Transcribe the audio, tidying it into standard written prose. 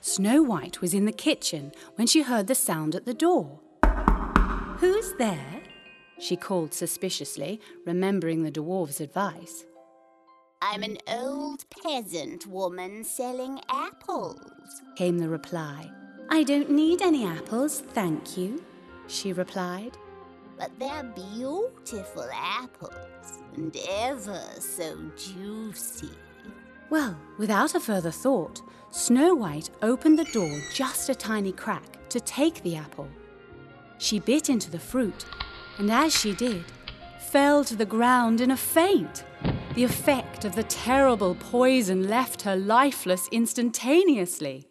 Snow White was in the kitchen when she heard the sound at the door. "Who's there?" she called suspiciously, remembering the dwarf's advice. "I'm an old peasant woman selling apples," came the reply. "I don't need any apples, thank you," she replied. "But they're beautiful apples and ever so juicy." Well, without a further thought, Snow White opened the door just a tiny crack to take the apple. She bit into the fruit, and as she did, fell to the ground in a faint. The effect of the terrible poison left her lifeless instantaneously.